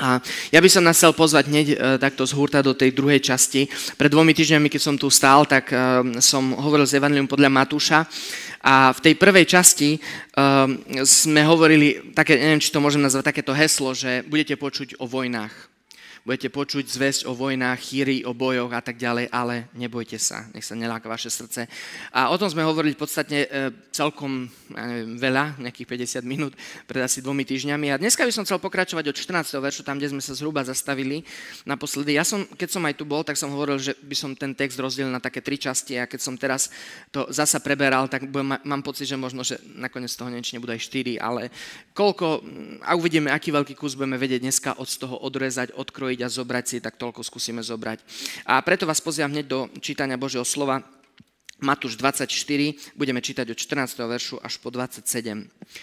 A ja by som nás chcel pozvať hneď takto z hurta do tej druhej časti. Pred 2 týždňami, keď som tu stál, tak som hovoril z Evangelium podľa Matúša a v tej prvej časti sme hovorili, také, neviem, či to môžem nazvať takéto heslo, že budete počuť o vojnách. Budete počuť zvesť o vojnách, chýry, o bojoch a tak ďalej, ale nebojte sa, nech sa neláka vaše srdce. A o tom sme hovorili podstatne celkom veľa, nejakých 50 minút, pred asi 2 týždňami. A dneska by som chcel pokračovať od 14. veršu, tam, kde sme sa zhruba zastavili naposledy. Keď som aj tu bol, tak som hovoril, že by som ten text rozdelil na také 3 časti a keď som teraz to zasa preberal, tak mám pocit, že možno, že nakoniec z toho niečo nebudú aj 4, ale koľko, a uvidíme, aký veľký kus budeme vedieť dneska od toho odrezať, odkrojiť a zobrať si, tak toľko skúsime zobrať. A preto vás pozývam hneď do čítania Božieho slova. Matúš 24, budeme čítať od 14. veršu až po 27.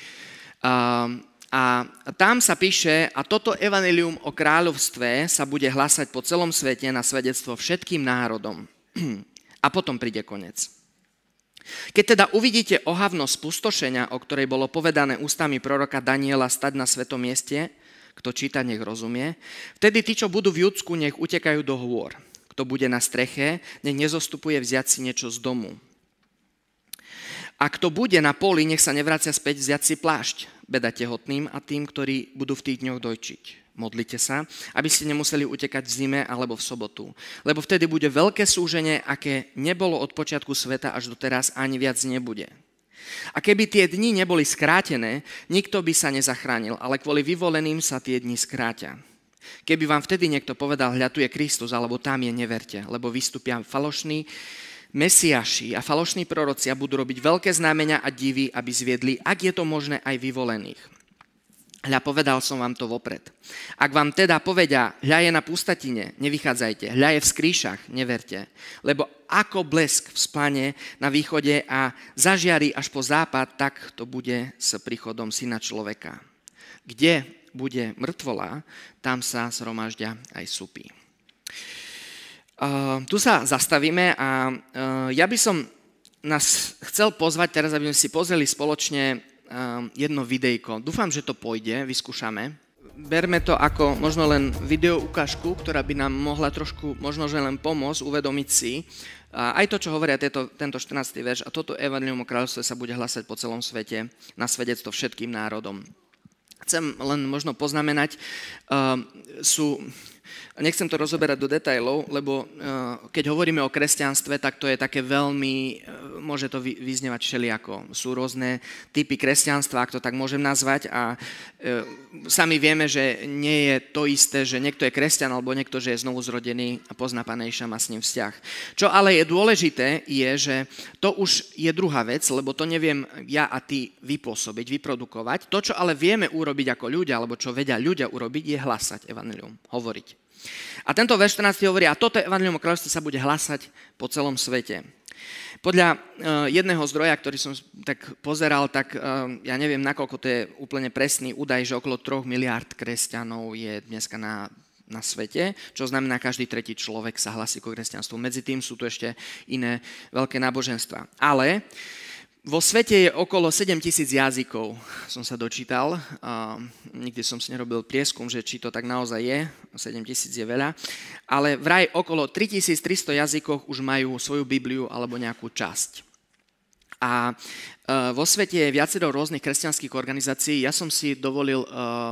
A tam sa píše, a toto evanjelium o kráľovstve sa bude hlásať po celom svete na svedectvo všetkým národom. A potom príde koniec. Keď teda uvidíte ohavnosť spustošenia, o ktorej bolo povedané ústami proroka Daniela stať na svetom mieste, kto číta, nech rozumie. Vtedy tí, čo budú v Judsku, nech utekajú do hôr. Kto bude na streche, nech nezostupuje vziať si niečo z domu. A kto bude na poli, nech sa nevracia späť vziať si plášť. Beda tehotným a tým, ktorí budú v tých dňoch dojčiť. Modlite sa, aby ste nemuseli utekať v zime alebo v sobotu. Lebo vtedy bude veľké súženie, aké nebolo od počiatku sveta až doteraz, ani viac nebude. A keby tie dni neboli skrátené, nikto by sa nezachránil, ale kvôli vyvoleným sa tie dni skrátia. Keby vám vtedy niekto povedal, hľa tu je Kristus, alebo tam je, neverte, lebo vystúpia falošní mesiaši a falošní proroci a budú robiť veľké znamenia a divy, aby zviedli, ak je to možné, aj vyvolených. Hľa, povedal som vám to vopred. Ak vám teda povedia, hľa je na pustatine, nevychádzajte, hľa je v skrýšach, neverte. Lebo ako blesk vzplane na východe a zažiari až po západ, tak to bude s príchodom Syna človeka. Kde bude mŕtvola, tam sa zhromaždia aj supy. Tu sa zastavíme a ja by som nás chcel pozvať teraz, aby sme si pozreli spoločne jedno videjko. Dúfam, že to pôjde, vyskúšame. Berme to ako možno len video ukážku, ktorá by nám mohla trošku možno že len pomôcť uvedomiť si aj to, čo hovoria tento 14. verš. A toto evanjelium o kráľovstve sa bude hlasať po celom svete na svedectvo všetkým národom. Chcem len možno poznamenať, nechcem to rozoberať do detailov, lebo keď hovoríme o kresťanstve, tak to je také veľmi, môže to vyznievať všelijako. Sú rôzne typy kresťanstva, ak to tak môžem nazvať a sami vieme, že nie je to isté, že niekto je kresťan alebo niekto, že je znovu zrodený a pozná Pána Ježiša, má s ním vzťah. Čo ale je dôležité, je, že to už je druhá vec, lebo to neviem ja a ty vypôsobiť, vyprodukovať. To, čo ale vieme urobiť ako ľudia, alebo čo vedia ľudia urobiť, je hlasať evanjelium, hovoriť. A tento verš 14 hovorí, a toto evanjelium o kráľovstve sa bude hlasať po celom svete. Podľa jedného zdroja, ktorý som tak pozeral, tak ja neviem, nakoľko to je úplne presný údaj, že okolo 3 miliárd kresťanov je dneska na svete, čo znamená, každý tretí človek sa hlasí ku kresťanstvu. Medzi tým sú tu ešte iné veľké náboženstva. Ale vo svete je okolo 7 000 jazykov, som sa dočítal. Nikdy som si nerobil prieskum, že či to tak naozaj je. 7 000 je veľa. Ale vraj okolo 3300 jazykov už majú svoju Bibliu alebo nejakú časť. A vo svete je viacero rôznych kresťanských organizácií. Ja som si dovolil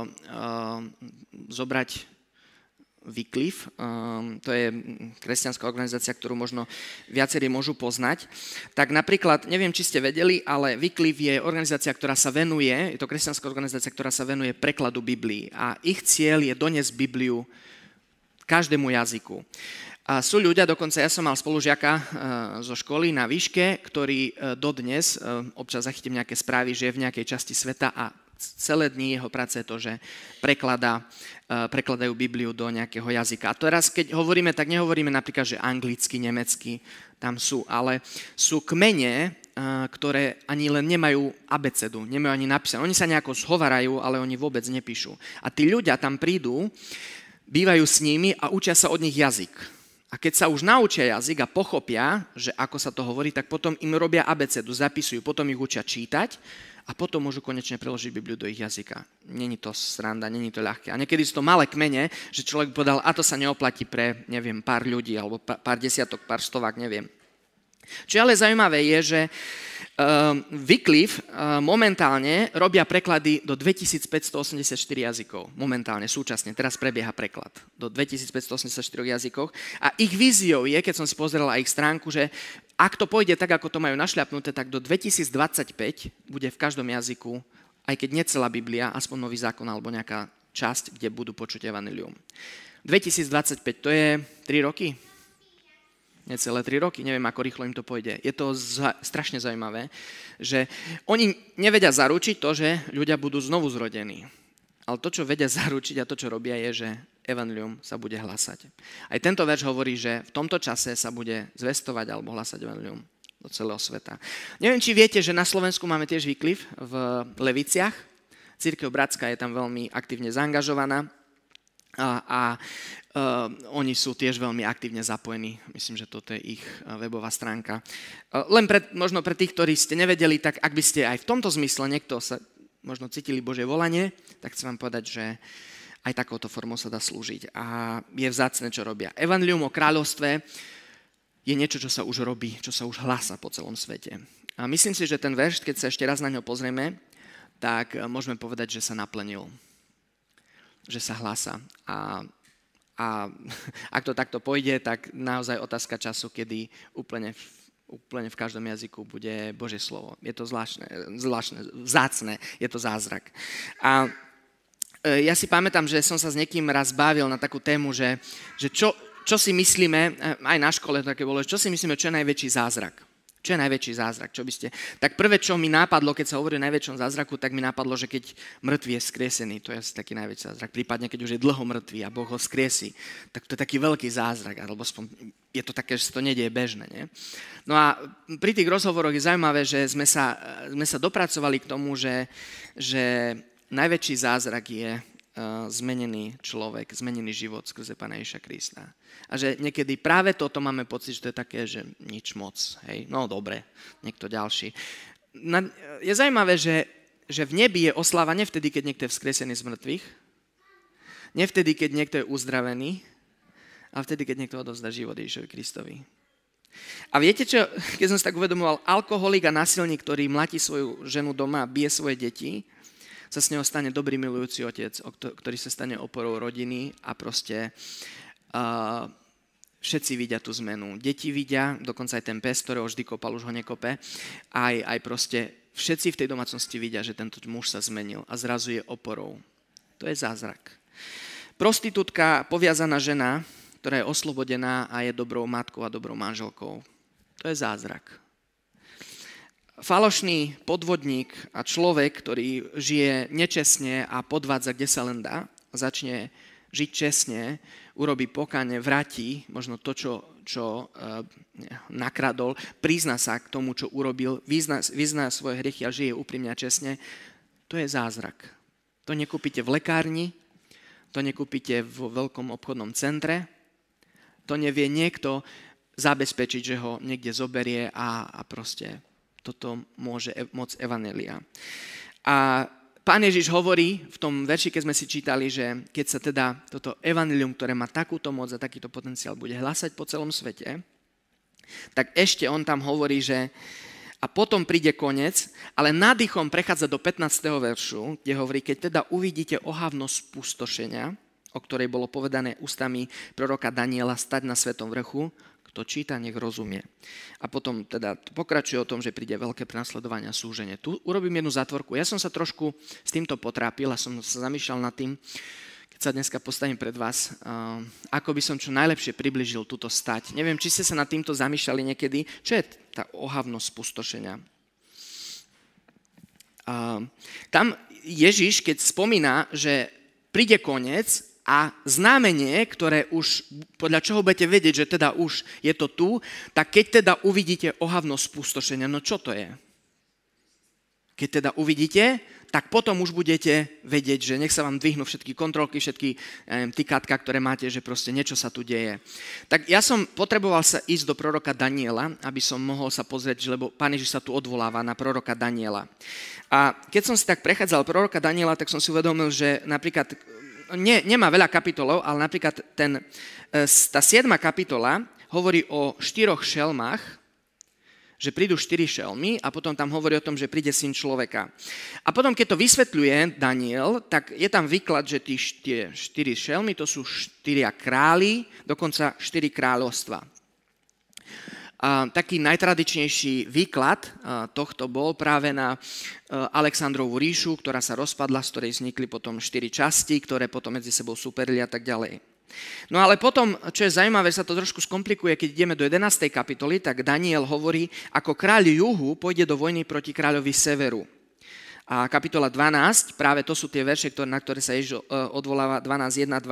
zobrať Wycliffe, to je kresťanská organizácia, ktorú možno viacerí môžu poznať. Tak napríklad, neviem, či ste vedeli, ale Wycliffe je organizácia, ktorá sa venuje, je to kresťanská organizácia, ktorá sa venuje prekladu Biblii. A ich cieľ je doniesť Bibliu každému jazyku. A sú ľudia, dokonca ja som mal spolužiaka zo školy na výške, ktorý dodnes, občas zachytím nejaké správy, že je v nejakej časti sveta a celé dni jeho práce je to, že prekladajú Bibliu do nejakého jazyka. A teraz, keď hovoríme, tak nehovoríme napríklad, že anglicky, nemecky, tam sú, ale sú kmene, ktoré ani len nemajú abecedu, nemajú ani napísané. Oni sa nejako zhovarajú, ale oni vôbec nepíšu. A tí ľudia tam prídu, bývajú s nimi a učia sa od nich jazyk. A keď sa už naučia jazyk a pochopia, že ako sa to hovorí, tak potom im robia abecedu, zapisujú, potom ich učia čítať a potom môžu konečne preložiť Bibliu do ich jazyka. Není to sranda, není to ľahké. A niekedy sú to malé kmene, že človek povedal, a to sa neoplatí pre, neviem, pár ľudí, alebo pár desiatok, pár stovák, neviem. Čo ale zaujímavé je, že Wycliffe momentálne robia preklady do 2584 jazykov. Momentálne, súčasne. Teraz prebieha preklad do 2584 jazykov. A ich víziou je, keď som si pozrel aj ich stránku, že ak to pôjde tak, ako to majú našľapnuté, tak do 2025 bude v každom jazyku, aj keď nie celá Biblia, aspoň Nový zákon alebo nejaká časť, kde budú počuť evanjelium. 2025, to je 3 roky? Necelé 3 roky, neviem, ako rýchlo im to pôjde. Je to strašne zaujímavé, že oni nevedia zaručiť to, že ľudia budú znovu zrodení. Ale to, čo vedia zaručiť a to, čo robia, je, že evanjelium sa bude hlasať. Aj tento verš hovorí, že v tomto čase sa bude zvestovať alebo hlasať evanjelium do celého sveta. Neviem, či viete, že na Slovensku máme tiež Wycliffe v Leviciach. Cirkev Bratská je tam veľmi aktívne zaangažovaná. A oni sú tiež veľmi aktívne zapojení. Myslím, že toto je ich webová stránka. Len možno pre tých, ktorí ste nevedeli, tak ak by ste aj v tomto zmysle niekto sa možno cítili Božie volanie, tak chcem vám povedať, že aj takouto formou sa dá slúžiť. A je vzácne, čo robia. Evanjelium o kráľovstve je niečo, čo sa už robí, čo sa už hlása po celom svete. A myslím si, že ten verš, keď sa ešte raz na ňo pozrieme, tak môžeme povedať, že sa naplnil. Že sa hlása. A ak to takto pôjde, tak naozaj otázka času, kedy úplne v každom jazyku bude Božie slovo. Je to zvláštne, vzácne, je to zázrak. A ja si pamätám, že som sa s niekým raz bavil na takú tému, že čo si myslíme, aj na škole také bolo, čo si myslíme, čo je najväčší zázrak. Čo je najväčší zázrak? Čo by ste... Tak prvé, čo mi nápadlo, keď sa hovorí o najväčšom zázraku, tak mi nápadlo, že keď mŕtvy je skriesený, to je asi taký najväčší zázrak. Prípadne, keď už je dlho mŕtvy a Boh ho skriesí, tak to je taký veľký zázrak, alebo je to také, že to nedieje bežné. Nie? No a pri tých rozhovoroch je zaujímavé, že sme sa dopracovali k tomu, že najväčší zázrak je zmenený človek, zmenený život skrze Pána Ježiša Krista. A že niekedy práve toto máme pocit, že to je také, že nič moc. Hej, no dobre, niekto ďalší. Je zaujímavé, že v nebi je osláva nevtedy, keď niekto je vzkriesený z mŕtvych, nevtedy, keď niekto je uzdravený, ale vtedy, keď niekto odovzdá život Ježišovi Kristovi. A viete čo, keď som si tak uvedomoval, alkoholik a násilník, ktorý mlatí svoju ženu doma a bije svoje deti, sa s neho stane dobrý milujúci otec, ktorý sa stane oporou rodiny a proste všetci vidia tú zmenu. Deti vidia, dokonca aj ten pes, ktorého vždy kopal, už ho nekope. Aj proste všetci v tej domácnosti vidia, že tento muž sa zmenil a zrazu je oporou. To je zázrak. Prostitútka, poviazaná žena, ktorá je oslobodená a je dobrou matkou a dobrou manželkou. To je zázrak. Falošný podvodník a človek, ktorý žije nečestne a podvádza, kde sa len dá, začne žiť čestne, urobí pokánie, vráti možno to, čo nakradol, prizná sa k tomu, čo urobil, vyzná svoje hriechy a žije úprimne a čestne, to je zázrak. To nekúpite v lekárni, to nekúpite v veľkom obchodnom centre, to nevie niekto zabezpečiť, že ho niekde zoberie a proste toto môže moc evanjelia. A Pán Ježiš hovorí v tom verši, keď sme si čítali, že keď sa teda toto evanjelium, ktoré má takúto moc a takýto potenciál, bude hlasať po celom svete, tak ešte on tam hovorí, že a potom príde koniec, ale nádychom prechádza do 15. veršu, kde hovorí, keď teda uvidíte ohavnosť spustošenia, o ktorej bolo povedané ústami proroka Daniela stať na svetom vrchu, kto číta, nech rozumie. A potom teda pokračuje o tom, že príde veľké prenasledovanie a súženie. Tu urobím jednu zatvorku. Ja som sa trošku s týmto potrápil a som sa zamýšľal nad tým, keď sa dneska postavím pred vás, ako by som čo najlepšie približil túto stať. Neviem, či ste sa nad týmto zamýšľali niekedy. Čo je tá ohavnosť spustošenia? Tam Ježiš, keď spomína, že príde koniec, a znamenie, ktoré už, podľa čoho budete vedieť, že teda už je to tu, tak keď teda uvidíte ohavnosť spustošenia, no čo to je? Keď teda uvidíte, tak potom už budete vedieť, že nech sa vám dvihnú všetky kontrolky, všetky tykátka, ktoré máte, že proste niečo sa tu deje. Tak ja som potreboval sa ísť do proroka Daniela, aby som mohol sa pozrieť, lebo Pán Ježiš sa tu odvoláva na proroka Daniela. A keď som si tak prechádzal proroka Daniela, tak som si uvedomil, že napríklad nemá veľa kapitolov, ale napríklad tá 7. kapitola hovorí o 4 šelmách, že prídu 4 šelmy a potom tam hovorí o tom, že príde syn človeka. A potom, keď to vysvetľuje Daniel, tak je tam výklad, že tie 4 šelmy, to sú 4 králi, dokonca 4 kráľovstva. Taký najtradičnejší výklad tohto bol práve na Alexandrovú ríšu, ktorá sa rozpadla, z ktorej vznikli potom 4 časti, ktoré potom medzi sebou superili a tak ďalej. No ale potom, čo je zaujímavé, sa to trošku skomplikuje, keď ideme do 11. kapitoly, tak Daniel hovorí, ako kráľ juhu pôjde do vojny proti kráľovi severu. A kapitola 12, práve to sú tie verše, na ktoré sa Ježiš odvoláva, 12.1.2,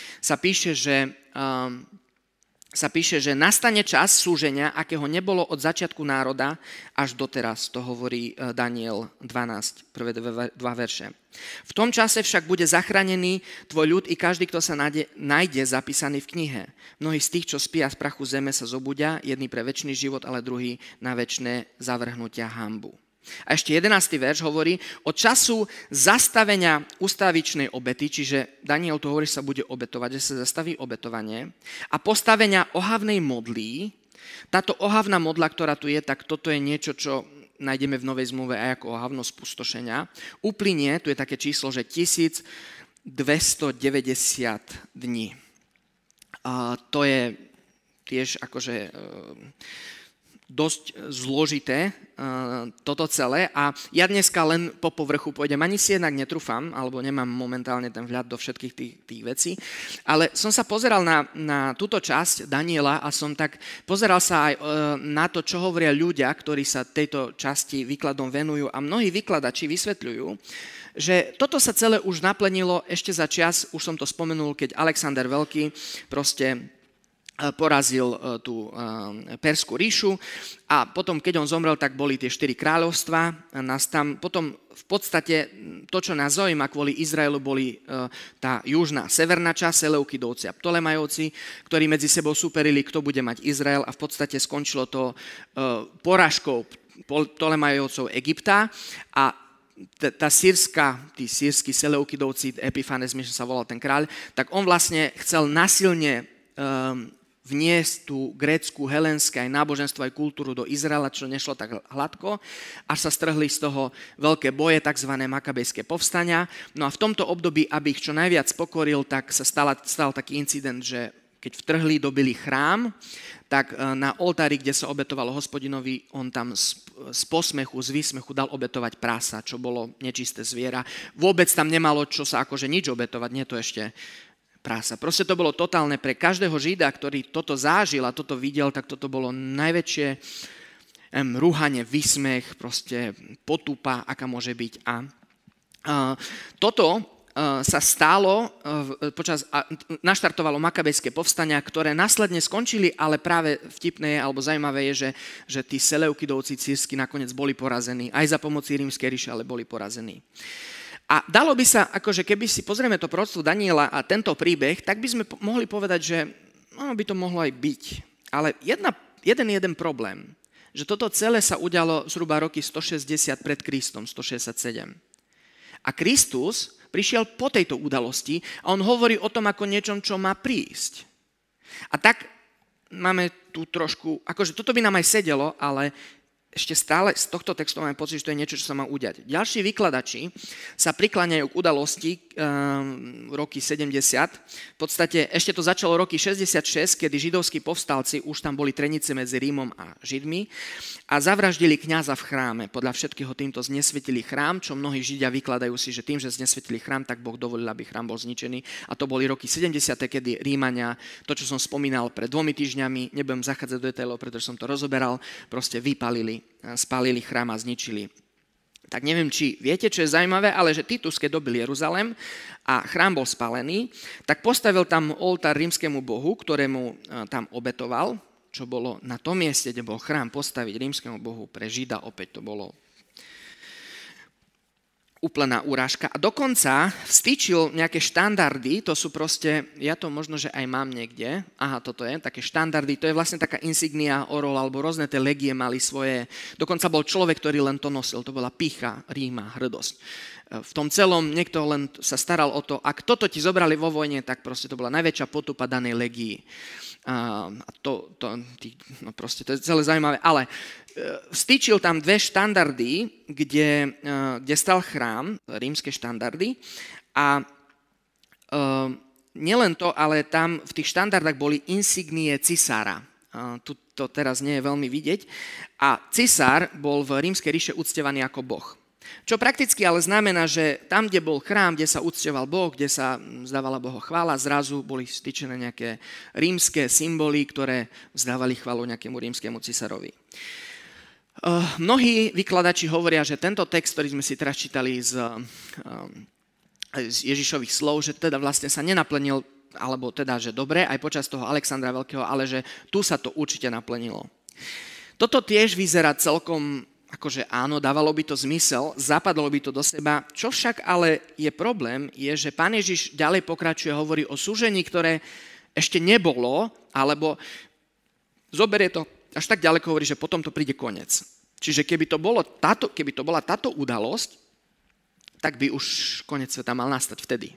sa píše, že nastane čas súženia, akého nebolo od začiatku národa až doteraz. To hovorí Daniel 12, prvé 2 verše. V tom čase však bude zachránený tvoj ľud i každý, kto sa nájde zapísaný v knihe. Mnohí z tých, čo spia z prachu zeme, sa zobudia, jedni pre večný život, ale druhý na večné zavrhnutia hanbu. A ešte 11. verš hovorí, od času zastavenia ustavičnej obety, čiže Daniel tu hovorí, že sa bude obetovať, že sa zastaví obetovanie, a postavenia ohavnej modly. Táto ohavná modla, ktorá tu je, tak toto je niečo, čo nájdeme v Novej zmluve aj ako ohavno spustošenia. Uplynie, tu je také číslo, že 1290 dní. To je tiež akože dosť zložité toto celé a ja dneska len po povrchu pôjdem, ani si jednak netrúfam, alebo nemám momentálne ten vhľad do všetkých tých vecí, ale som sa pozeral na túto časť Daniela a som tak pozeral sa aj na to, čo hovoria ľudia, ktorí sa tejto časti výkladom venujú, a mnohí vykladači vysvetľujú, že toto sa celé už naplenilo ešte za čas, už som to spomenul, keď Alexander Veľký proste porazil tú Perskú ríšu a potom, keď on zomrel, tak boli tie 4 kráľovstvá. Potom v podstate to, čo nás zaujíma kvôli Izraelu, boli tá južná, severná časť, Seleukidovci a Ptolemajovci, ktorí medzi sebou superili, kto bude mať Izrael, a v podstate skončilo to porážkou Ptolemajovcov Egypta a tí sírsky Seleukidovci, Epifanes, myslím, sa volal ten kráľ, tak on vlastne chcel nasilne vniesť tú grécku, helenské aj náboženstvo, aj kultúru do Izraela, čo nešlo tak hladko, až sa strhli z toho veľké boje, tzv. Makabejské povstania. No a v tomto období, aby ich čo najviac pokoril, tak sa stal taký incident, že keď vtrhli, dobili chrám, tak na oltári, kde sa obetovalo Hospodinovi, on tam z posmechu, z výsmechu dal obetovať prasa, čo bolo nečisté zviera. Vôbec tam nemalo čo sa akože nič obetovať, nie to ešte prasa. Proste to bolo totálne pre každého Žida, ktorý toto zážil a toto videl, tak toto bolo najväčšie rúhanie, výsmech, proste potúpa, aká môže byť. A toto sa stalo, naštartovalo Makabejské povstania, ktoré následne skončili, ale práve vtipné alebo zaujímavé je, že tí Seleukidovci sírsky nakoniec boli porazení, aj za pomoci Rímskej ríše, ale boli porazení. A dalo by sa, akože keby si pozrieme to proroctvo Daniela a tento príbeh, tak by sme mohli povedať, že by to mohlo aj byť. Ale jeden problém, že toto celé sa udialo zhruba roky 160 pred Kristom, 167. A Kristus prišiel po tejto udalosti a on hovorí o tom ako niečom, čo má prísť. A tak máme tu trošku, akože toto by nám aj sedelo, ale ešte stále z tohto textu máme pocit, že to je niečo, čo sa má udiať. Ďalší vykladači sa prikláňajú k udalosti roky 70. V podstate ešte to začalo roky 66, kedy židovskí povstalci, už tam boli trenice medzi Rímom a Židmi, a zavraždili kňaza v chráme. Podľa všetkého týmto znesvetili chrám, čo mnohí Židia vykladajú si, že tým, že znesvetili chrám, tak Boh dovolil, aby chrám bol zničený. A to boli roky 70, kedy Rímania, to, čo som spomínal pred 2 týždňami, nebudem zachádzať do detailov, pretože som to rozoberal, proste spálili chrám a zničili. Tak neviem, či viete, čo je zaujímavé, ale že Titus, keď dobil Jeruzalém a chrám bol spálený, tak postavil tam oltár rímskemu bohu, ktorému tam obetoval, čo bolo na tom mieste, kde bol chrám, postaviť rímskemu bohu pre Žida, opäť to bolo úplná urážka. A dokonca vstýčil nejaké štandardy, to sú proste, ja to možno, že aj mám niekde, toto je, také štandardy, to je vlastne taká insignia orol, alebo rôzne tie legie mali svoje, dokonca bol človek, ktorý len to nosil, to bola pýcha, ríma, hrdosť. V tom celom niekto len sa staral o to, ak toto ti zobrali vo vojne, tak proste to bola najväčšia potupa danej legii. Proste to je celé zaujímavé, ale vstýčil tam dve štandardy, kde stal chrám, rímske štandardy a nielen to, ale tam v tých štandardách boli insignie cisára. Tu to teraz nie je veľmi vidieť. A cisár bol v rímskej ríše uctievaný ako boh. Čo prakticky ale znamená, že tam, kde bol chrám, kde sa uctieval Boh, kde sa vzdávala Bohu chvála, zrazu boli stýčené nejaké rímske symboly, ktoré vzdávali chválu nejakému rímskemu cisárovi. Mnohí vykladači hovoria, že tento text, ktorý sme si teraz čítali z Ježišových slov, že teda vlastne sa nenaplnil, alebo teda, že dobre, aj počas toho Alexandra Veľkého, ale že tu sa to určite naplnilo. Toto tiež vyzerá celkom akože áno, dávalo by to zmysel, zapadlo by to do seba. Čo však ale je problém, je, že Pán Ježiš ďalej pokračuje, hovorí o súžení, ktoré ešte nebolo, alebo zoberie to až tak ďaleko, hovorí, že potom to príde koniec. Čiže keby to bola táto udalosť, tak by už koniec sveta mal nastať vtedy.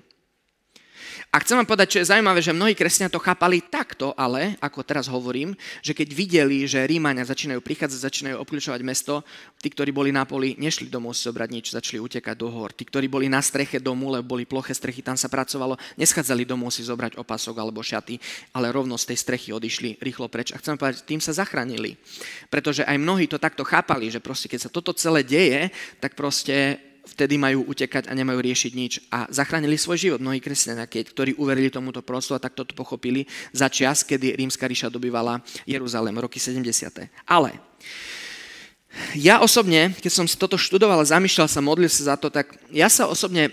A chcem vám povedať, čo je zaujímavé, že mnohí kresťania to chápali takto, ale, ako teraz hovorím, že keď videli, že Rímania začínajú prichádzať, začínajú obkľúčovať mesto, tí, ktorí boli na poli, nešli domov si zobrať nič, začali utekať do hor. Tí, ktorí boli na streche domu, lebo boli ploché strechy, tam sa pracovalo, neschádzali domov si zobrať opasok alebo šaty, ale rovno z tej strechy odišli rýchlo preč. A chcem povedať, tým sa zachránili. Pretože aj mnohí to takto chápali, že proste keď sa toto celé deje, tak proste vtedy majú utekať a nemajú riešiť nič. A zachránili svoj život mnohí kresťania, ktorí uverili tomuto proroctvu a tak toto pochopili za čas, kedy Rímska ríša dobývala Jeruzalém, roky 70. Ale ja osobne, keď som si toto študoval a zamýšľal sa, modlil sa za to, tak ja sa osobne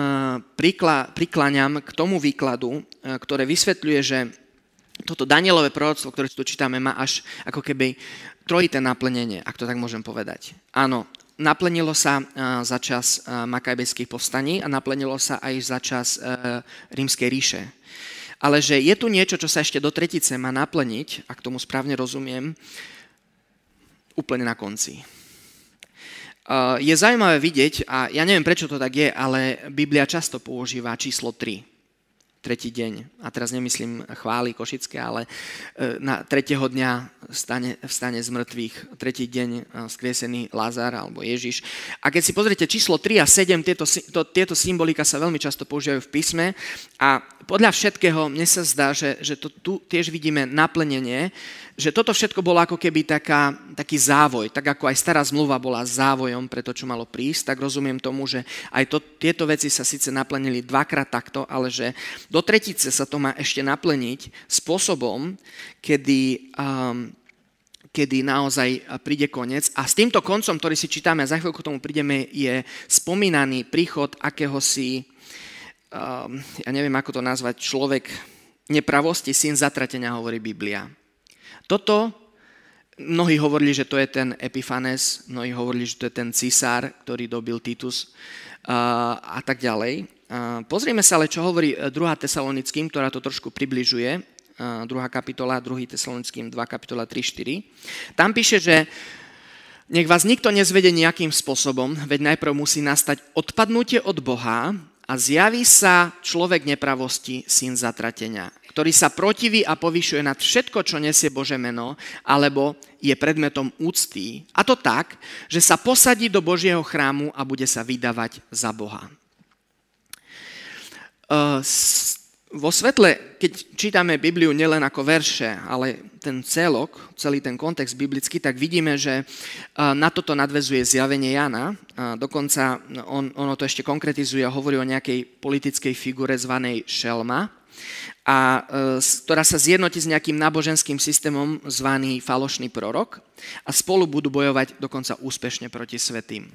prikláňam k tomu výkladu, ktoré vysvetľuje, že toto Danielové proroctvo, ktoré tu čítame, má až ako keby trojité naplnenie, ak to tak môžem povedať. Áno, naplnilo sa za čas Makabejských povstaní a naplnilo sa aj za čas Rímskej ríše. Ale že je tu niečo, čo sa ešte do tretice má naplniť, ak tomu správne rozumiem, úplne na konci. Je zaujímavé vidieť, a ja neviem, prečo to tak je, ale Biblia často používa číslo 3. Tretí deň. A teraz nemyslím chvály košické, ale na tretieho dňa vstane z mŕtvych. Tretí deň vzkriesený Lázar alebo Ježiš. A keď si pozriete číslo 3 a 7, tieto symbolika sa veľmi často používajú v písme a podľa všetkého mne sa zdá, že to tu tiež vidíme naplnenie, že toto všetko bolo ako keby taký závoj, tak ako aj stará zmluva bola závojom pre to, čo malo prísť, tak rozumiem tomu, že aj tieto veci sa síce naplnili dvakrát takto, ale že do tretice sa to má ešte naplniť spôsobom, kedy naozaj príde koniec. A s týmto koncom, ktorý si čítame, a za chvíľku k tomu prídeme, je spomínaný príchod akéhosi, ja neviem, ako to nazvať, človek nepravosti, syn zatratenia, hovorí Biblia. Toto mnohí hovorili, že to je ten Epifanes, mnohí hovorili, že to je ten cisár, ktorý dobil Titus a tak ďalej. Pozrieme sa ale, čo hovorí 2. Tesalonickým, ktorá to trošku približuje. 2. kapitola, 2. Tesalonickým 2. kapitola 3-4. Tam píše, že nech vás nikto nezvede nejakým spôsobom, veď najprv musí nastať odpadnutie od Boha a zjaví sa človek nepravosti, syn zatratenia, ktorý sa protiví a povyšuje nad všetko, čo nesie Bože meno, alebo je predmetom úcty. A to tak, že sa posadí do Božieho chrámu a bude sa vydávať za Boha. Vo svetle, keď čítame Bibliu nielen ako verše, ale ten celý ten kontext biblický, tak vidíme, že na toto nadväzuje zjavenie Jana. Dokonca ono to ešte konkretizuje a hovorí o nejakej politickej figure zvanej Šelma, ktorá sa zjednotí s nejakým náboženským systémom zvaný falošný prorok a spolu budú bojovať dokonca úspešne proti svätým.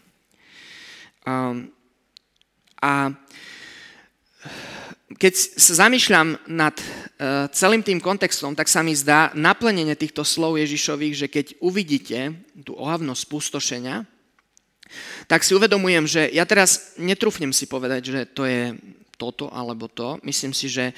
Keď sa zamýšľam nad celým tým kontextom, tak sa mi zdá naplnenie týchto slov Ježišových, že keď uvidíte tú ohavnosť spustošenia, tak si uvedomujem, že ja teraz netrúfnem si povedať, že to je toto alebo to. Myslím si, že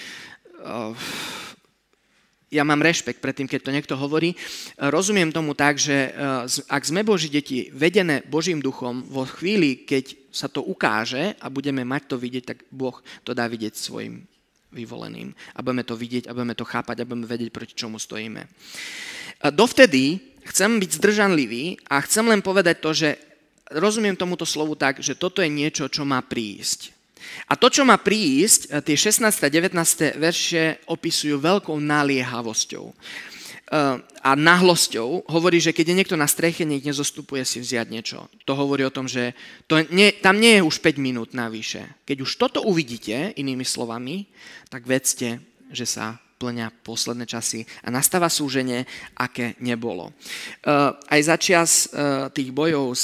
ja mám rešpekt pred tým, keď to niekto hovorí. Rozumiem tomu tak, že ak sme Boží deti vedené Božím duchom, vo chvíli, keď sa to ukáže a budeme mať to vidieť, tak Boh to dá vidieť svojim vyvoleným. A budeme to vidieť a budeme to chápať a budeme vedieť, proti čomu stojíme. Dovtedy chcem byť zdržanlivý a chcem len povedať to, že rozumiem tomuto slovu tak, že toto je niečo, čo má prísť. A to, čo má prísť, tie 16. a 19. verše opisujú veľkou naliehavosťou a nahlosťou. Hovorí, že keď je niekto na streche, nech nezostupuje si vziať niečo. To hovorí o tom, že tam nie je už 5 minút navyše. Keď už toto uvidíte, inými slovami, tak vedzte, že sa plňa posledné časy a nastáva súženie, aké nebolo. Aj za čias tých bojov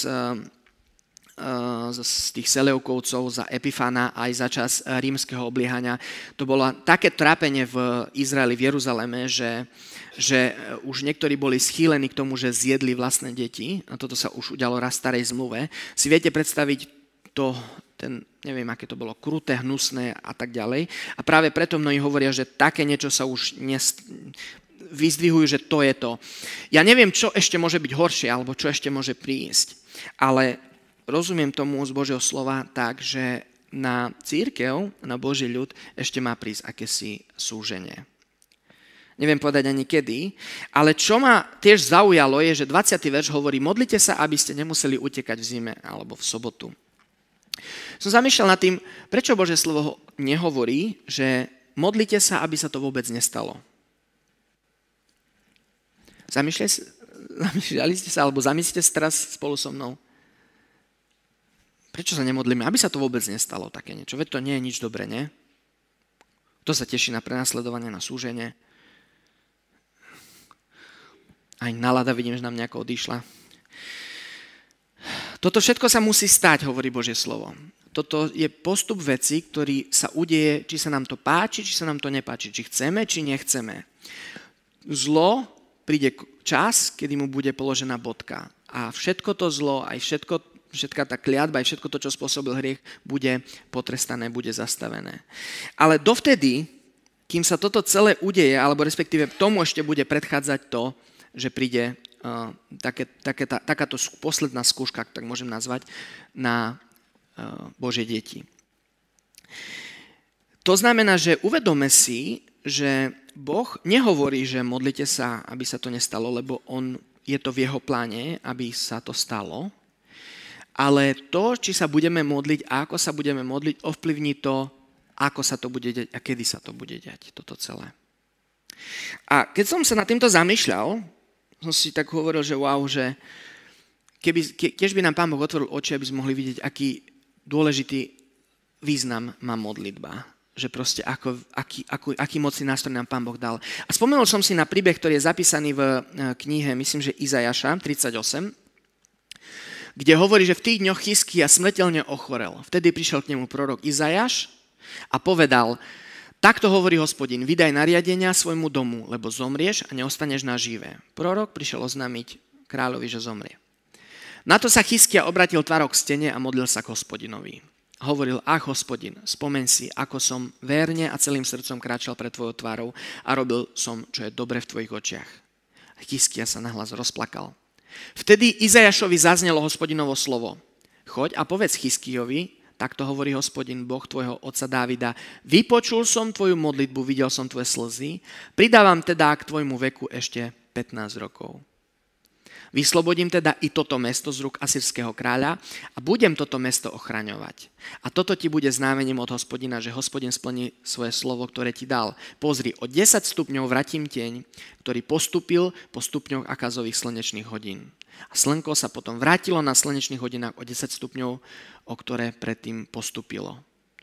z tých Seleukovcov za Epifana aj za čas rímskeho obliehania. To bolo také trápenie v Izraeli, v Jeruzaleme, že už niektorí boli schýlení k tomu, že zjedli vlastné deti. A toto sa už udialo raz v starej zmluve. Si viete predstaviť neviem, aké to bolo, kruté, hnusné a tak ďalej. A práve preto mnohí hovoria, že také niečo sa už vyzdvihujú, že to je to. Ja neviem, čo ešte môže byť horšie, alebo čo ešte môže prísť. Ale rozumiem tomu z Božieho slova tak, že na cirkev, na Boží ľud ešte má prísť akési súženie. Neviem povedať ani kedy, ale čo ma tiež zaujalo je, že 20. verš hovorí, modlite sa, aby ste nemuseli utekať v zime alebo v sobotu. Som zamýšľal nad tým, prečo Božie slovo nehovorí, že modlite sa, aby sa to vôbec nestalo. Zamýšľali ste sa, alebo zamyslite sa teraz spolu so mnou. Prečo sa nemodlíme? Aby sa to vôbec nestalo také niečo. Veď to nie je nič dobré, nie? Kto sa teší na prenasledovanie, na súženie? Aj nálada vidím, že nám nejako odišla. Toto všetko sa musí stať, hovorí Božie slovo. Toto je postup veci, ktorý sa udeje, či sa nám to páči, či sa nám to nepáči, či chceme, či nechceme. Zlo príde čas, kedy mu bude položená bodka. A všetko to zlo, aj všetká tá kliatba, aj všetko to, čo spôsobil hriech, bude potrestané, bude zastavené. Ale dovtedy, kým sa toto celé udeje, alebo respektíve tomu ešte bude predchádzať to, že príde takáto posledná skúška, tak môžem nazvať, na Božie deti. To znamená, že uvedome si, že Boh nehovorí, že modlite sa, aby sa to nestalo, lebo je to v jeho pláne, aby sa to stalo, ale to, či sa budeme modliť a ako sa budeme modliť, ovplyvní to, ako sa to bude diať a kedy sa to bude diať, toto celé. A keď som sa nad týmto zamýšľal, som si tak hovoril, že wow, že keď by nám Pán Boh otvoril oči, aby sme mohli vidieť, aký dôležitý význam má modlitba. Že proste aký mocný nástroj nám Pán Boh dal. A spomenul som si na príbeh, ktorý je zapísaný v knihe, myslím, že Izajaša 38, kde hovorí, že v tých dňoch Chizkia smrteľne ochorel. Vtedy prišiel k nemu prorok Izajaš a povedal, takto hovorí Hospodin, vydaj nariadenia svojmu domu, lebo zomrieš a neostaneš naživé. Prorok prišiel oznámiť kráľovi, že zomrie. Na to sa Chizkia obratil tvárou k stene a modlil sa k Hospodinovi. Hovoril, ach Hospodin, spomeň si, ako som verne a celým srdcom kráčal pred tvojou tvárou a robil som, čo je dobre v tvojich očiach. Chizkia sa nahlas rozplakal. Vtedy Izajašovi zaznelo Hospodinovo slovo. Choď a povedz Chizkiovi, takto hovorí Hospodin, Boh tvojho otca Dávida, vypočul som tvoju modlitbu, videl som tvoje slzy, pridávam teda k tvojmu veku ešte 15 rokov. Vyslobodím teda i toto mesto z rúk asýrskeho kráľa a budem toto mesto ochraňovať. A toto ti bude známením od Hospodina, že Hospodin splní svoje slovo, ktoré ti dal. Pozri, o 10 stupňov vratím tieň, ktorý postúpil po stupňoch Akazových slnečných hodín. A slnko sa potom vrátilo na slnečných hodinách o 10 stupňov, o ktoré predtým postúpilo.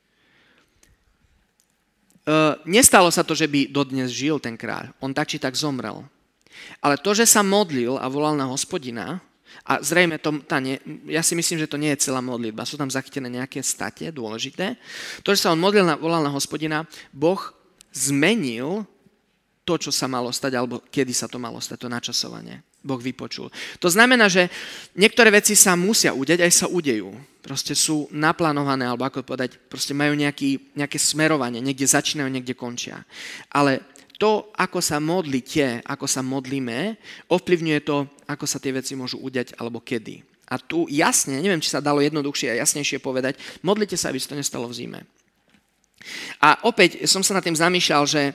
Nestalo sa to, že by dodnes žil ten kráľ. On tak či tak zomrel. Ale to, že sa modlil a volal na Hospodina, a zrejme ja si myslím, že to nie je celá modlitba, sú tam zachytené nejaké state dôležité. To, že sa on modlil volal na Hospodina, Boh zmenil to, čo sa malo stať, alebo kedy sa to malo stať, to načasovanie. Boh vypočul. To znamená, že niektoré veci sa musia udiať, aj sa udejú. Proste sú naplánované, alebo ako povedať, proste majú nejaké smerovanie, niekde začínajú, niekde končia. Ale to, ako sa modlíte, ako sa modlíme, ovplyvňuje to, ako sa tie veci môžu udiať, alebo kedy. A tu jasne, neviem, či sa dalo jednoduchšie a jasnejšie povedať, modlite sa, aby sa to nestalo v zime. A opäť som sa nad tým zamýšľal, že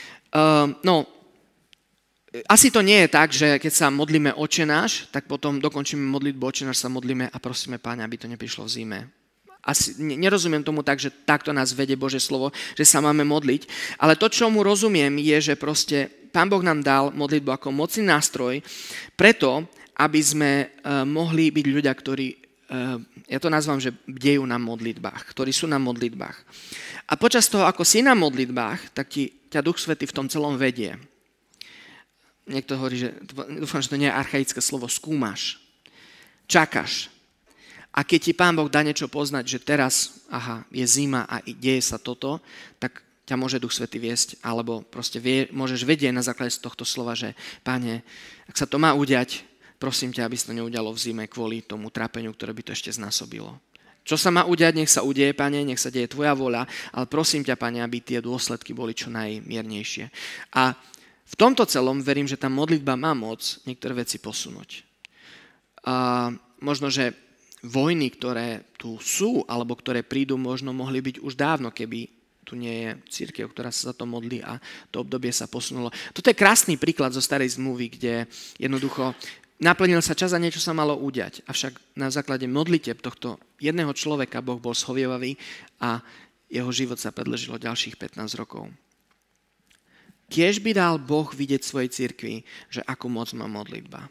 asi to nie je tak, že keď sa modlíme Otče náš, tak potom dokončíme modlitbu Otče náš, sa modlíme a prosíme Pána, aby to neprišlo v zime. Asi nerozumiem tomu tak, že takto nás vedie Božie slovo, že sa máme modliť, ale to, čo mu rozumiem, je, že proste Pán Boh nám dal modlitbu ako mocný nástroj preto, aby sme mohli byť ľudia, ktorí, ja to nazvám, že bdejú na modlitbách, ktorí sú na modlitbách. A počas toho, ako si na modlitbách, tak ťa Duch Svätý v tom celom vedie. Niekto hovorí, že dúfam, že to nie je archaické slovo, skúmaš, čakáš. A keď ti Pán Boh dá niečo poznať, že teraz, je zima a deje sa toto, tak ťa môže Duch Svätý viesť, alebo proste môžeš vedieť na základe z tohto slova, že Pane, ak sa to má udiať, prosím ťa, aby sa to neudialo v zime kvôli tomu trápeniu, ktoré by to ešte znásobilo. Čo sa má udiať, nech sa udeje, Pane, nech sa deje tvoja voľa, ale prosím ťa, Pane, aby tie dôsledky boli čo najmiernejšie. A v tomto celom verím, že tá modlitba má moc niektoré veci posunúť. A možno, že vojny, ktoré tu sú, alebo ktoré prídu, možno mohli byť už dávno, keby tu nie je cirkev, ktorá sa za to modlí a to obdobie sa posunulo. Toto je krásny príklad zo starej zmluvy, kde jednoducho naplnil sa čas a niečo sa malo udiať. Avšak na základe modlitieb tohto jedného človeka Boh bol schovievavý a jeho život sa predĺžilo ďalších 15 rokov. Kiež by dal Boh vidieť svojej cirkvi, že akú moc má modlitba.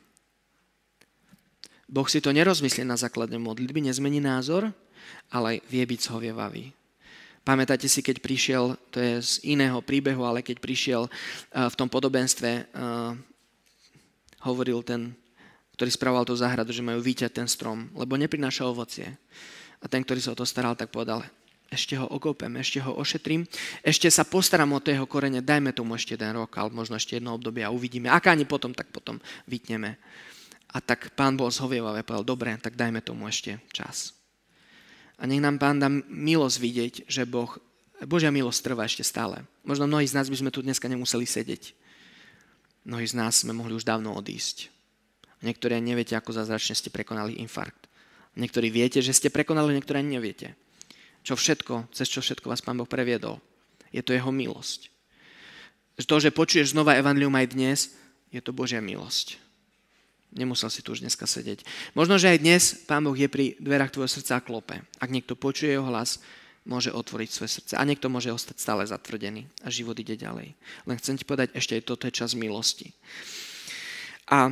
Boh si to nerozmyslí na základe modlitby, nezmení názor, ale vie byť schovievavý. Pamätáte si, keď prišiel, to je z iného príbehu, ale keď prišiel v tom podobenstve, hovoril ten, ktorý spravoval tú záhradu, že majú vyťať ten strom, lebo neprináša ovocie. A ten, ktorý sa o to staral, tak povedal, ešte ho okopem, ešte ho ošetrím, ešte sa postaram o toho korene, dajme tomu ešte jeden rok, alebo možno ešte jedno obdobie a uvidíme. Ak ani potom, tak potom vytneme. A tak Pán bol zhovievavý a povedal, dobre, tak dajme tomu ešte čas. A nech nám Pán dá milosť vidieť, že Božia milosť trvá ešte stále. Možno mnohí z nás by sme tu dneska nemuseli sedieť. Mnohí z nás sme mohli už dávno odísť. Niektorí ani neviete, ako zázračne ste prekonali infarkt. Niektorí viete, že ste prekonali, niektorí ani neviete. Cez čo všetko vás Pán Boh previedol. Je to jeho milosť. To, že počuješ znova evanjelium aj dnes, je to Božia milosť. Nemusel si tu už dneska sedieť. Možno, že aj dnes Pán Boh je pri dverách tvojho srdca a klope. Ak niekto počuje jeho hlas, môže otvoriť svoje srdce. A niekto môže ostať stále zatvrdený a život ide ďalej. Len chcem ti povedať, ešte aj toto je čas milosti. A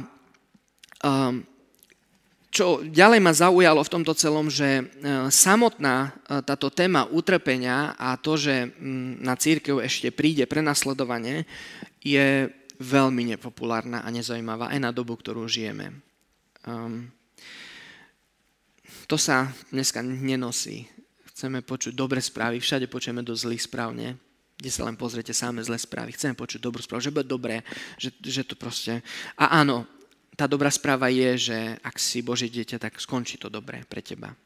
čo ďalej ma zaujalo v tomto celom, že samotná táto téma utrpenia a to, že na cirkev ešte príde prenasledovanie, je veľmi nepopulárna a nezaujímavá aj na dobu, ktorú žijeme. To sa dneska nenosí. Chceme počuť dobré správy, všade počujeme dosť zlých správ, nie? Kde sa len pozriete samé zlé správy. Chceme počuť dobrú správu, že bude dobré, že to proste... A áno, tá dobrá správa je, že ak si Božie dieťa, tak skončí to dobre pre teba.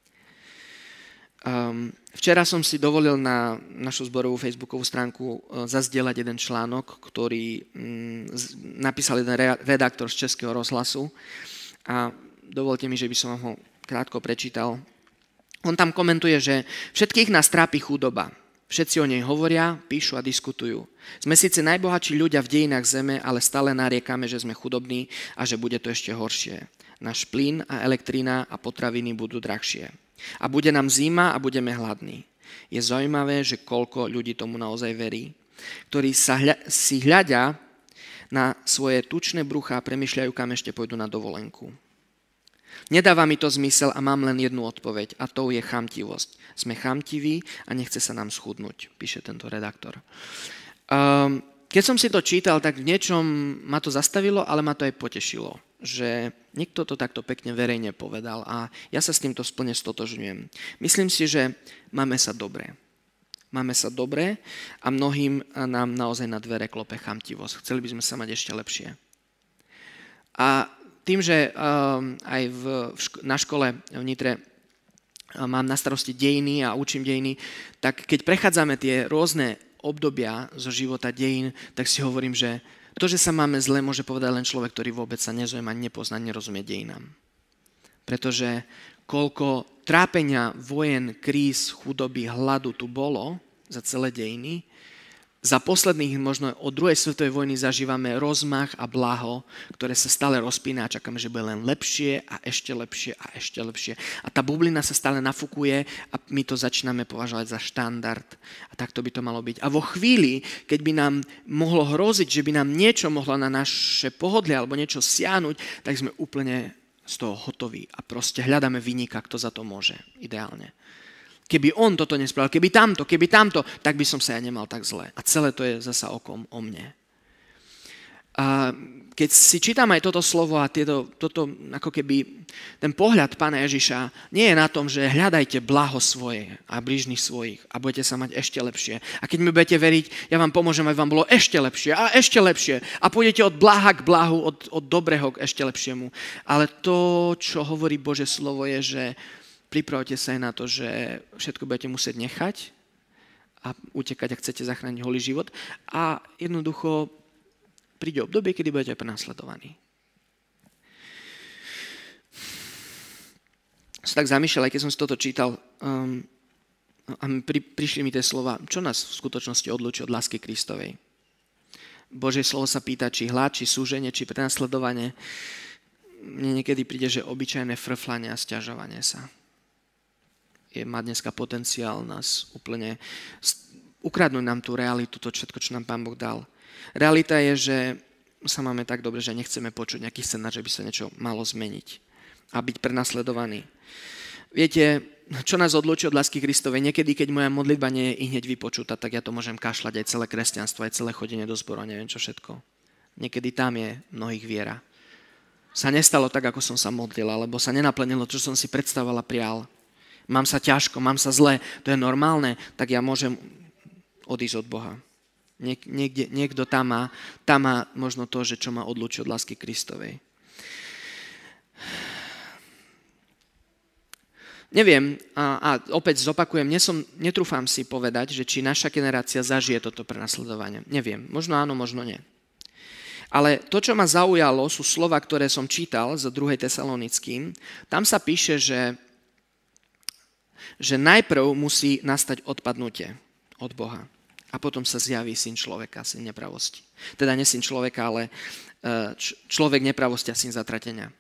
Včera som si dovolil na našu zborovú facebookovú stránku zazdieľať jeden článok, ktorý napísal jeden redaktor z Českého rozhlasu a dovolte mi, že by som vám ho krátko prečítal. On tam komentuje, že všetkých nás trápi chudoba. Všetci o nej hovoria, píšu a diskutujú. Sme síce najbohatší ľudia v dejinách zeme, ale stále nariekame, že sme chudobní a že bude to ešte horšie. Náš plyn a elektrína a potraviny budú drahšie. A bude nám zima a budeme hladní. Je zaujímavé, že koľko ľudí tomu naozaj verí, ktorí si hľadia na svoje tučné bruchá a premýšľajú, kam ešte pôjdu na dovolenku. Nedáva mi to zmysel a mám len jednu odpoveď a to je chamtivosť. Sme chamtiví a nechce sa nám schudnúť, píše tento redaktor. Keď som si to čítal, tak v niečom ma to zastavilo, ale ma to aj potešilo, že niekto to takto pekne verejne povedal a ja sa s týmto plne stotožňujem. Myslím si, že máme sa dobre. Máme sa dobre a mnohým nám naozaj na dvere klope chamtivosť. Chceli by sme sa mať ešte lepšie. A tým, že aj na škole v Nitre mám na starosti dejiny a učím dejiny, tak keď prechádzame tie rôzne obdobia zo života dejín, tak si hovorím, že to, že sa máme zle, môže povedať len človek, ktorý vôbec sa nezaujíma, nepozná, nerozumie dejinám. Pretože koľko trápenia, vojen, kríz, chudoby, hladu tu bolo za celé dejiny, za posledných možno od druhej svetovej vojny zažívame rozmach a blaho, ktoré sa stále rozpína a čakáme, že bude len lepšie a ešte lepšie a ešte lepšie. A tá bublina sa stále nafúkuje a my to začíname považovať za štandard. A takto by to malo byť. A vo chvíli, keď by nám mohlo hroziť, že by nám niečo mohlo na naše pohodlie alebo niečo siahnuť, tak sme úplne z toho hotoví a proste hľadáme viníka, kto za to môže, ideálne. Keby on toto nespravil, keby tamto, tak by som sa ja nemal tak zle. A celé to je zasa okom o mne. A keď si čítam aj toto slovo a toto ako keby ten pohľad Pána Ježiša nie je na tom, že hľadajte blaho svoje a blížnych svojich a budete sa mať ešte lepšie. A keď mi budete veriť, ja vám pomôžem, aby vám bolo ešte lepšie a ešte lepšie. A pôjdete od blaha k blahu, od dobrého k ešte lepšiemu. Ale to, čo hovorí Božie slovo, je, že pripravte sa aj na to, že všetko budete musieť nechať a utekať, ak chcete zachrániť holý život. A jednoducho príde obdobie, kedy budete prenasledovaní. Som tak zamýšľal, aj keď som si toto čítal, a prišli mi tie slova, čo nás v skutočnosti odlúči od lásky Kristovej. Božie slovo sa pýta, či hlad, či súženie, či prenasledovanie. Mne niekedy príde, že obyčajné frflanie a sťažovanie sa. Má dneska potenciál nás úplne ukradnúť nám tú realitu, to všetko, čo nám Pán Boh dal. Realita je, že sa máme tak dobre, že nechceme počuť nejaký scenár, že by sa niečo malo zmeniť a byť prenasledovaný. Viete, čo nás odlúči od lásky Kristovej? Niekedy, keď moja modlitba nie je i hneď vypočutá, tak ja to môžem kašľať aj celé kresťanstvo, aj celé chodenie do zboru, neviem čo všetko. Niekedy tam je mnohých viera. Sa nestalo tak, ako som sa modlila, alebo sa nenaplnilo, čo som si predstavovala, prial. Mám sa ťažko, mám sa zle, to je normálne, tak ja môžem odísť od Boha. Niekto tam má možno to, že čo ma odlúči od lásky Kristovej. Neviem, a opäť zopakujem, netrúfam si povedať, že či naša generácia zažije toto prenasledovanie. Neviem, možno áno, možno nie. Ale to, čo ma zaujalo, sú slova, ktoré som čítal z 2. Tesalonickým. Tam sa píše, že najprv musí nastať odpadnutie od Boha. A potom sa zjaví syn človeka, syn nepravosti. Teda nie syn človeka, ale človek nepravosti a syn zatratenia.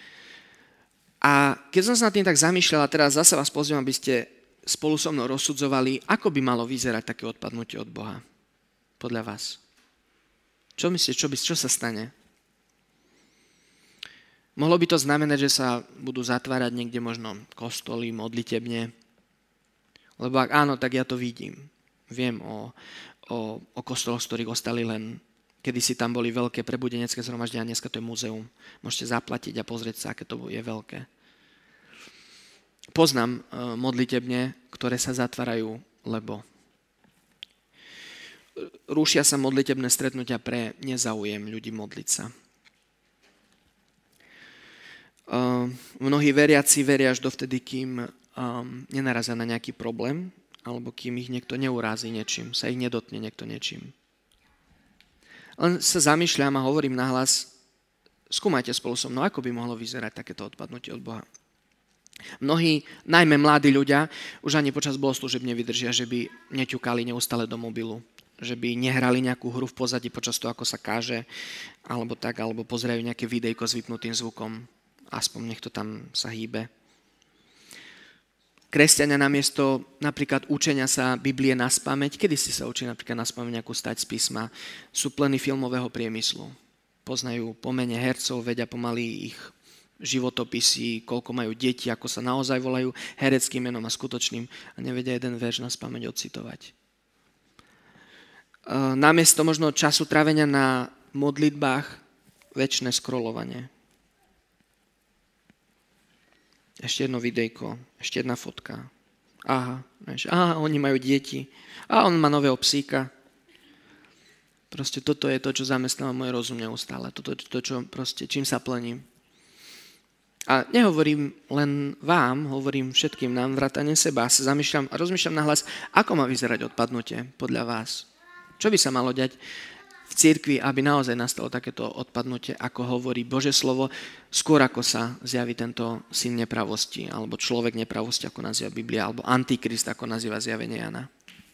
A keď som sa nad tým tak zamýšľal, a teraz zase vás pozývam, aby ste spolu so mnou rozsudzovali, ako by malo vyzerať také odpadnutie od Boha. Podľa vás. Čo myslíte, čo sa stane? Mohlo by to znamenať, že sa budú zatvárať niekde možno kostoly, modlitebne. Lebo ak áno, tak ja to vidím. Viem o kostoloch, z ktorých ostali len, kedysi tam boli veľké prebudenecké zhromaždenia, dneska to je múzeum. Môžete zaplatiť a pozrieť sa, aké to je veľké. Poznám modlitebne, ktoré sa zatvárajú, lebo rúšia sa modlitebné stretnutia pre nezáujem ľudí modliť sa. Mnohí veriaci veria až dovtedy, kým nenarazia na nejaký problém, alebo kým ich niekto neurází niečím, sa ich nedotkne niekto niečím. Len sa zamýšľam a hovorím nahlas, skúmajte spolu so mnou, ako by mohlo vyzerať takéto odpadnutie od Boha. Mnohí, najmä mladí ľudia, už ani počas bohoslúžieb nevydržia, že by neťukali neustále do mobilu, že by nehrali nejakú hru v pozadí počas toho, ako sa káže, alebo pozerajú nejaké videjko s vypnutým zvukom, aspoň nech to tam sa hýbe. Kresťania namiesto napríklad učenia sa Biblie naspamäť, kedy si sa učí napríklad naspamäť nejakú stať z písma, sú plní filmového priemyslu. Poznajú pomene hercov, vedia pomaly ich životopisy, koľko majú deti, ako sa naozaj volajú hereckým menom a skutočným a nevedia jeden verš naspamäť odcitovať. Namiesto možno času trávenia na modlitbách večné scrollovanie. Ešte jedno videjko, ešte jedna fotka. Oni majú deti. On má nového psíka. Proste toto je to, čo zamestnáva môj rozum neustále. Toto je to, čo proste, čím sa plením. A nehovorím len vám, hovorím všetkým nám, vrátane seba. Sa zamýšľam a rozmýšľam nahlas, ako má vyzerať odpadnutie podľa vás. Čo by sa malo diať v cirkvi, aby naozaj nastalo takéto odpadnutie, ako hovorí Božie slovo, skôr ako sa zjaví tento syn nepravosti, alebo človek nepravosti, ako nazýva Biblia, alebo antikrist, ako nazýva zjavenie Jana.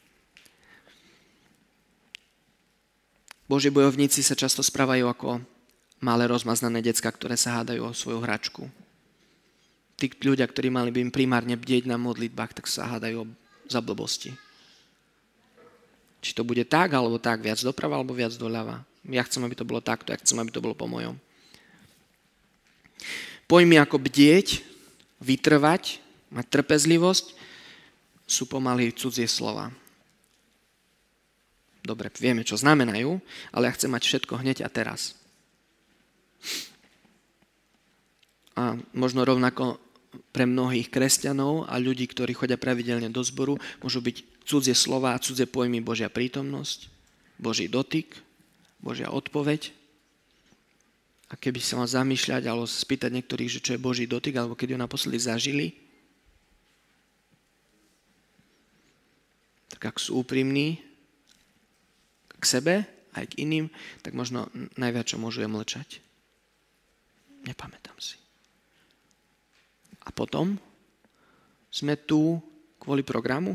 Boží bojovníci sa často správajú ako malé rozmaznané decká, ktoré sa hádajú o svoju hračku. Tí ľudia, ktorí mali by im primárne bdieť na modlitbách, tak sa hádajú za blbosti. Či to bude tak, alebo tak, viac doprava, alebo viac doľava. Ja chcem, aby to bolo takto, ja chcem, aby to bolo po mojom. Pojmy ako bdieť, vytrvať, mať trpezlivosť, sú pomaly cudzie slova. Dobre, vieme, čo znamenajú, ale ja chcem mať všetko hneď a teraz. A možno rovnako pre mnohých kresťanov a ľudí, ktorí chodia pravidelne do zboru, môžu byť cudzie slova a cudzie pojmy Božia prítomnosť, Boží dotyk, Božia odpoveď. A keby sa mal zamýšľať alebo spýtať niektorých, že čo je Boží dotyk, alebo keď ho naposledy zažili, tak ak sú úprimní k sebe aj k iným, tak možno najviac, čo môžu, je mlčať. Nepamätám si. A potom sme tu kvôli programu?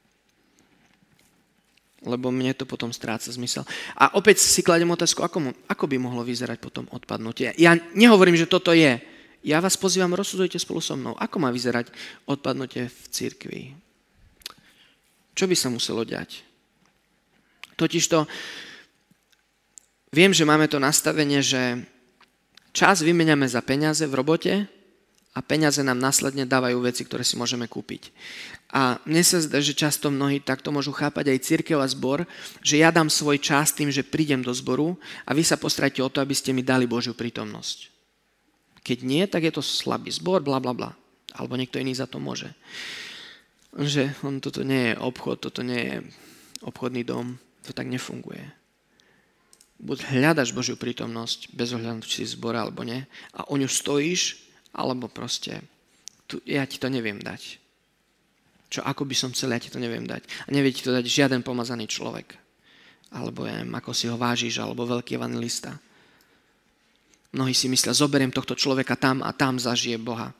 Lebo mne to potom stráca zmysel. A opäť si kladem otázku, ako by mohlo vyzerať potom odpadnutie. Ja nehovorím, že toto je. Ja vás pozývam, rozsudujte spolu so mnou. Ako má vyzerať odpadnutie v cirkvi? Čo by sa muselo diať? Totižto viem, že máme to nastavenie, že čas vymeniame za peniaze v robote a peniaze nám následne dávajú veci, ktoré si môžeme kúpiť. A mne sa zdá, že často mnohí takto môžu chápať aj cirkev a zbor, že ja dám svoj čas tým, že prídem do zboru a vy sa postarajte o to, aby ste mi dali Božiu prítomnosť. Keď nie, tak je to slabý zbor, bla bla bla. Alebo niekto iný za to môže. Že toto nie je obchod, toto nie je obchodný dom, to tak nefunguje. Buď hľadaš Božiu prítomnosť, bez ohľadu, či si zbor alebo nie, a o ňu stojíš, alebo proste, ja ti to neviem dať. Čo ako by som chcel, ja ti to neviem dať. A nevie ti to dať žiaden pomazaný človek. Alebo ja neviem, ako si ho vážiš, alebo veľký evangelista. Mnohí si myslia, zoberiem tohto človeka tam a tam zažije Boha.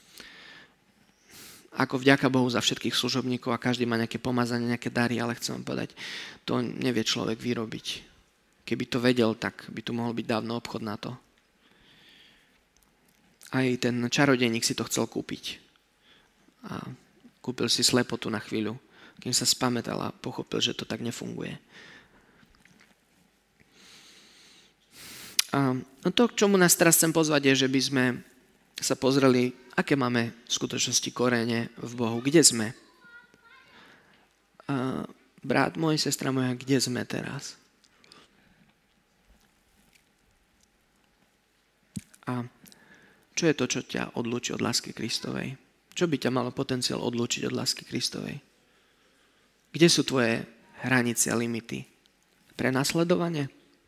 Ako vďaka Bohu za všetkých služobníkov a každý má nejaké pomazanie, nejaké dary, ale chcem vám povedať, to nevie človek vyrobiť. Keby to vedel, tak by tu mohol byť dávno obchod na to. Aj ten čarodejník si to chcel kúpiť. A kúpil si slepotu na chvíľu, kým sa spamätal a pochopil, že to tak nefunguje. A to, k čomu nás teraz chcem pozvať, je, že by sme sa pozreli, aké máme v skutočnosti korene v Bohu. Kde sme? A brat môj, sestra moja, kde sme teraz? A čo je to, čo ťa odlúči od lásky Kristovej? Čo by ťa malo potenciál odlúčiť od lásky Kristovej? Kde sú tvoje hranice a limity? Prenasledovanie?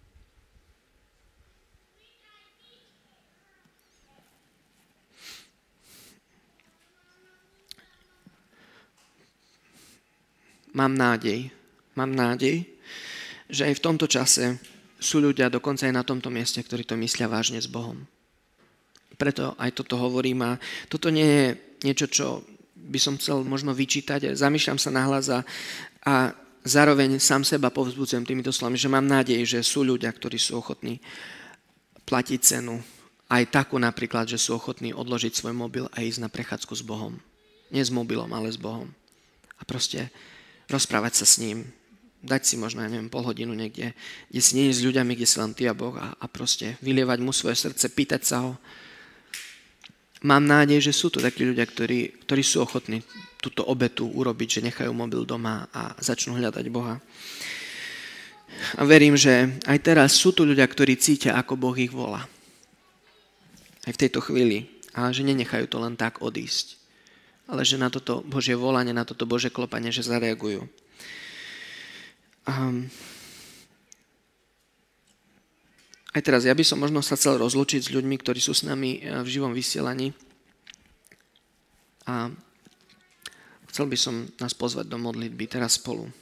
Mám nádej, že aj v tomto čase sú ľudia, dokonca aj na tomto mieste, ktorí to myslia vážne s Bohom. Preto aj toto hovorím a toto nie je niečo, čo by som chcel možno vyčítať. Zamýšľam sa nahlas a zároveň sám seba povzbudzujem týmito slovami, že mám nádej, že sú ľudia, ktorí sú ochotní platiť cenu. Aj takú napríklad, že sú ochotní odložiť svoj mobil a ísť na prechádzku s Bohom. Nie s mobilom, ale s Bohom. A proste rozprávať sa s ním. Dať si možno, pol hodinu niekde, kde si nie je s ľuďami, kde si len ty a Boh a proste vylievať mu svoje srdce, pýtať sa ho. Mám nádej, že sú to takí ľudia, ktorí sú ochotní túto obetu urobiť, že nechajú mobil doma a začnú hľadať Boha. A verím, že aj teraz sú tu ľudia, ktorí cítia, ako Boh ich volá. Aj v tejto chvíli. A že nenechajú to len tak odísť. ale že na toto Božie volanie, na toto Božie klopanie, že zareagujú. Aj teraz, ja by som možno sa chcel rozlúčiť s ľuďmi, ktorí sú s nami v živom vysielaní. A chcel by som nás pozvať do modlitby teraz spolu.